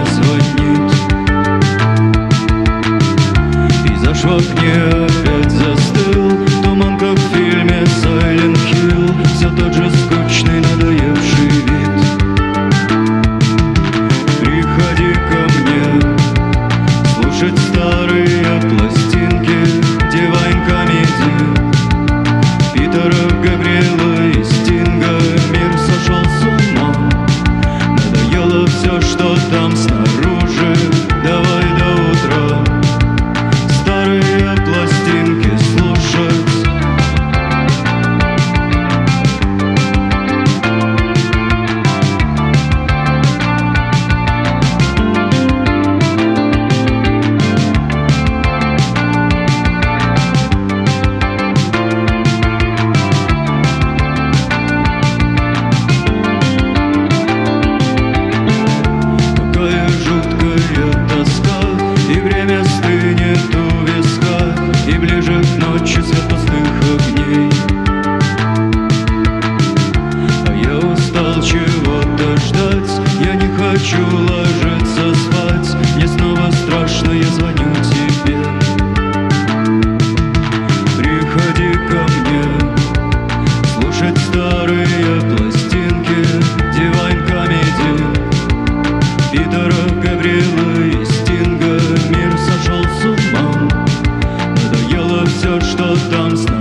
мне звонит. Пейзаж в окне опять застыл, туман, как в фильме Silent Hill, все тот же скучный, надоевший вид. Приходи ко мне слушать старые пластинки Divine Comedy, Питера Габриэла и Стинга. Мир сошел с ума, надоело все, что там снаружи. Давай до утра старые пластинки слушать. Какая жуткая тоска, и время стынет у виска, и ближе к ночи свет пустых огней. А я устал чего-то ждать, я не хочу ложиться спать. Мне снова страшно, я звоню тебе. Приходи ко мне слушать старые пластинки Divine Comedy, Питера Габриэла и Стинга. Мир сошел с ума, надоело все, что там